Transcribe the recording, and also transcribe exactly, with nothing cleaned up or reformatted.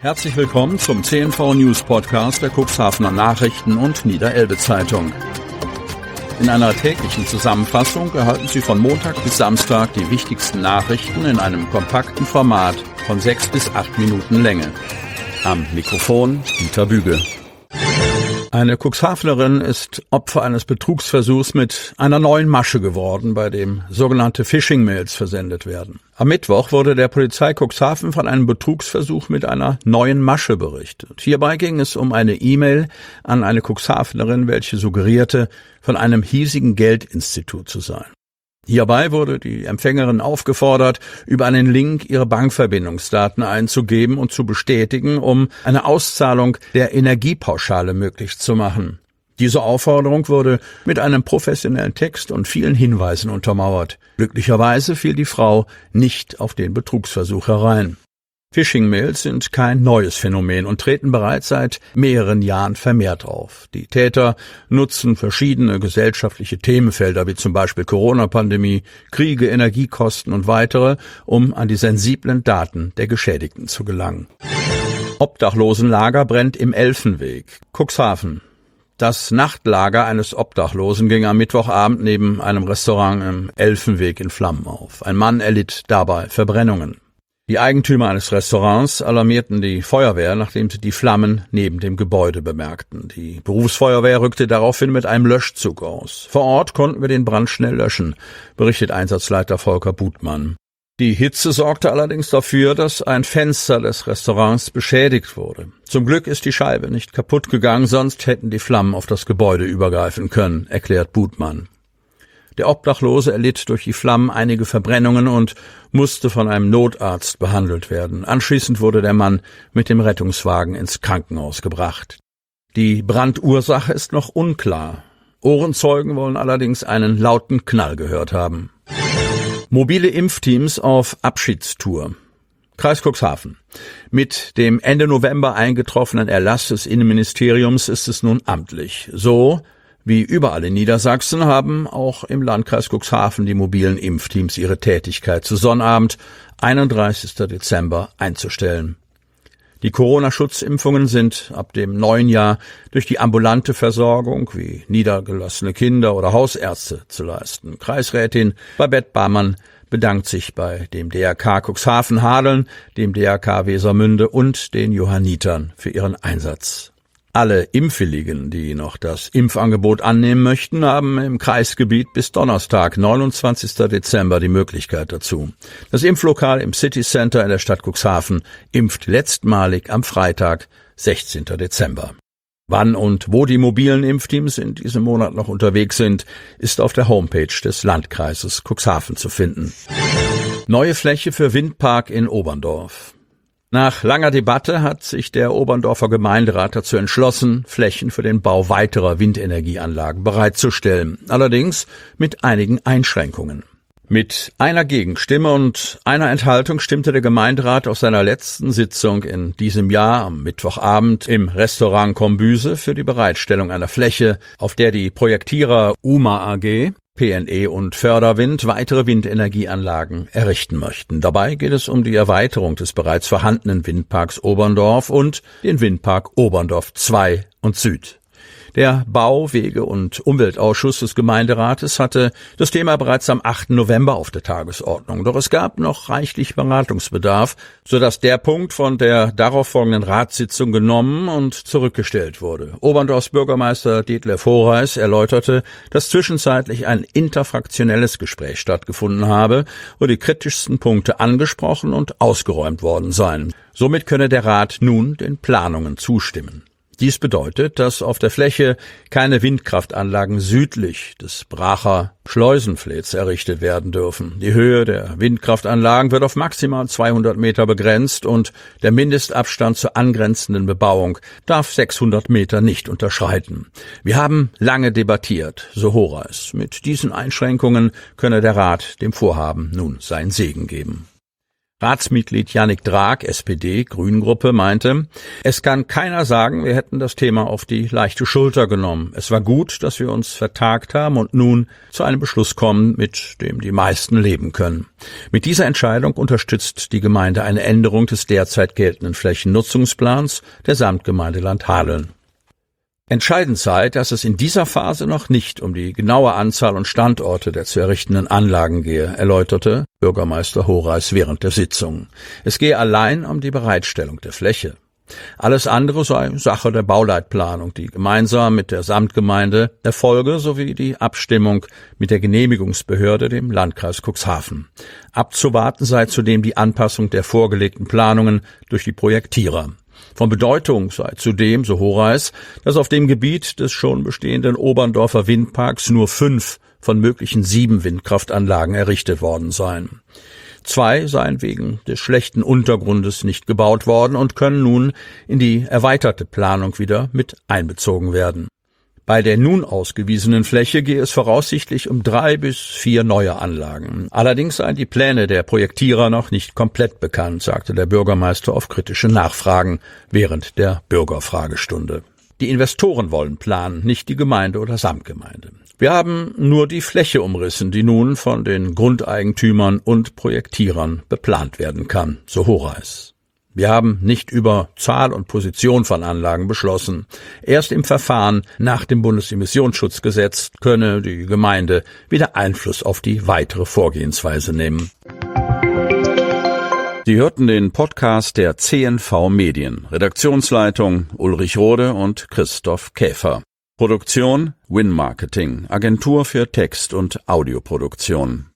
Herzlich willkommen zum C N V News Podcast der Cuxhavener Nachrichten und Niederelbe Zeitung. In einer täglichen Zusammenfassung erhalten Sie von Montag bis Samstag die wichtigsten Nachrichten in einem kompakten Format von sechs bis acht Minuten Länge. Am Mikrofon Dieter Büge. Eine Cuxhavenerin ist Opfer eines Betrugsversuchs mit einer neuen Masche geworden, bei dem sogenannte Phishing-Mails versendet werden. Am Mittwoch wurde der Polizei Cuxhaven von einem Betrugsversuch mit einer neuen Masche berichtet. Hierbei ging es um eine E-Mail an eine Cuxhavenerin, welche suggerierte, von einem hiesigen Geldinstitut zu sein. Hierbei wurde die Empfängerin aufgefordert, über einen Link ihre Bankverbindungsdaten einzugeben und zu bestätigen, um eine Auszahlung der Energiepauschale möglich zu machen. Diese Aufforderung wurde mit einem professionellen Text und vielen Hinweisen untermauert. Glücklicherweise fiel die Frau nicht auf den Betrugsversuch herein. Phishing-Mails sind kein neues Phänomen und treten bereits seit mehreren Jahren vermehrt auf. Die Täter nutzen verschiedene gesellschaftliche Themenfelder wie zum Beispiel Corona-Pandemie, Kriege, Energiekosten und weitere, um an die sensiblen Daten der Geschädigten zu gelangen. Obdachlosenlager brennt im Elfenweg, Cuxhaven. Das Nachtlager eines Obdachlosen ging am Mittwochabend neben einem Restaurant im Elfenweg in Flammen auf. Ein Mann erlitt dabei Verbrennungen. Die Eigentümer eines Restaurants alarmierten die Feuerwehr, nachdem sie die Flammen neben dem Gebäude bemerkten. Die Berufsfeuerwehr rückte daraufhin mit einem Löschzug aus. Vor Ort konnten wir den Brand schnell löschen, berichtet Einsatzleiter Volker Butmann. Die Hitze sorgte allerdings dafür, dass ein Fenster des Restaurants beschädigt wurde. Zum Glück ist die Scheibe nicht kaputt gegangen, sonst hätten die Flammen auf das Gebäude übergreifen können, erklärt Butmann. Der Obdachlose erlitt durch die Flammen einige Verbrennungen und musste von einem Notarzt behandelt werden. Anschließend wurde der Mann mit dem Rettungswagen ins Krankenhaus gebracht. Die Brandursache ist noch unklar. Ohrenzeugen wollen allerdings einen lauten Knall gehört haben. Mobile Impfteams auf Abschiedstour. Kreis Cuxhaven. Mit dem Ende November eingetroffenen Erlass des Innenministeriums ist es nun amtlich. So wie überall in Niedersachsen haben auch im Landkreis Cuxhaven die mobilen Impfteams ihre Tätigkeit zu Sonnabend, einunddreißigsten Dezember, einzustellen. Die Corona-Schutzimpfungen sind ab dem neuen Jahr durch die ambulante Versorgung wie niedergelassene Kinder oder Hausärzte zu leisten. Kreisrätin Babette Barmann bedankt sich bei dem D R K Cuxhaven Hadeln, dem D R K Wesermünde und den Johannitern für ihren Einsatz. Alle Impfwilligen, die noch das Impfangebot annehmen möchten, haben im Kreisgebiet bis Donnerstag, neunundzwanzigsten Dezember, die Möglichkeit dazu. Das Impflokal im City Center in der Stadt Cuxhaven impft letztmalig am Freitag, sechzehnten Dezember. Wann und wo die mobilen Impfteams in diesem Monat noch unterwegs sind, ist auf der Homepage des Landkreises Cuxhaven zu finden. Neue Fläche für Windpark in Oberndorf. Nach langer Debatte hat sich der Oberndorfer Gemeinderat dazu entschlossen, Flächen für den Bau weiterer Windenergieanlagen bereitzustellen, allerdings mit einigen Einschränkungen. Mit einer Gegenstimme und einer Enthaltung stimmte der Gemeinderat auf seiner letzten Sitzung in diesem Jahr am Mittwochabend im Restaurant Kombüse für die Bereitstellung einer Fläche, auf der die Projektierer U M A A G, P N E und Förderwind weitere Windenergieanlagen errichten möchten. Dabei geht es um die Erweiterung des bereits vorhandenen Windparks Oberndorf und den Windpark Oberndorf zwei und Süd. Der Bau-, Wege- und Umweltausschuss des Gemeinderates hatte das Thema bereits am achten November auf der Tagesordnung. Doch es gab noch reichlich Beratungsbedarf, sodass der Punkt von der darauf folgenden Ratssitzung genommen und zurückgestellt wurde. Oberndorfs Bürgermeister Detlef Horeis erläuterte, dass zwischenzeitlich ein interfraktionelles Gespräch stattgefunden habe, wo die kritischsten Punkte angesprochen und ausgeräumt worden seien. Somit könne der Rat nun den Planungen zustimmen. Dies bedeutet, dass auf der Fläche keine Windkraftanlagen südlich des Bracher Schleusenflets errichtet werden dürfen. Die Höhe der Windkraftanlagen wird auf maximal zweihundert Meter begrenzt und der Mindestabstand zur angrenzenden Bebauung darf sechshundert Meter nicht unterschreiten. Wir haben lange debattiert, so Horeis. Mit diesen Einschränkungen könne der Rat dem Vorhaben nun seinen Segen geben. Ratsmitglied Yannick Drag, S P D, Grüngruppe, meinte, es kann keiner sagen, wir hätten das Thema auf die leichte Schulter genommen. Es war gut, dass wir uns vertagt haben und nun zu einem Beschluss kommen, mit dem die meisten leben können. Mit dieser Entscheidung unterstützt die Gemeinde eine Änderung des derzeit geltenden Flächennutzungsplans der Samtgemeinde Landhadeln. Entscheidend sei, dass es in dieser Phase noch nicht um die genaue Anzahl und Standorte der zu errichtenden Anlagen gehe, erläuterte Bürgermeister Horeis während der Sitzung. Es gehe allein um die Bereitstellung der Fläche. Alles andere sei Sache der Bauleitplanung, die gemeinsam mit der Samtgemeinde erfolge, sowie die Abstimmung mit der Genehmigungsbehörde, dem Landkreis Cuxhaven. Abzuwarten sei zudem die Anpassung der vorgelegten Planungen durch die Projektierer. Von Bedeutung sei zudem, so Horeis, dass auf dem Gebiet des schon bestehenden Oberndorfer Windparks nur fünf von möglichen sieben Windkraftanlagen errichtet worden seien. Zwei seien wegen des schlechten Untergrundes nicht gebaut worden und können nun in die erweiterte Planung wieder mit einbezogen werden. Bei der nun ausgewiesenen Fläche gehe es voraussichtlich um drei bis vier neue Anlagen. Allerdings seien die Pläne der Projektierer noch nicht komplett bekannt, sagte der Bürgermeister auf kritische Nachfragen während der Bürgerfragestunde. Die Investoren wollen planen, nicht die Gemeinde oder Samtgemeinde. Wir haben nur die Fläche umrissen, die nun von den Grundeigentümern und Projektierern beplant werden kann, so Horeis. Wir haben nicht über Zahl und Position von Anlagen beschlossen. Erst im Verfahren nach dem Bundesemissionsschutzgesetz könne die Gemeinde wieder Einfluss auf die weitere Vorgehensweise nehmen. Sie hörten den Podcast der C N V Medien. Redaktionsleitung Ulrich Rode und Christoph Käfer. Produktion Win Marketing, Agentur für Text- und Audioproduktion.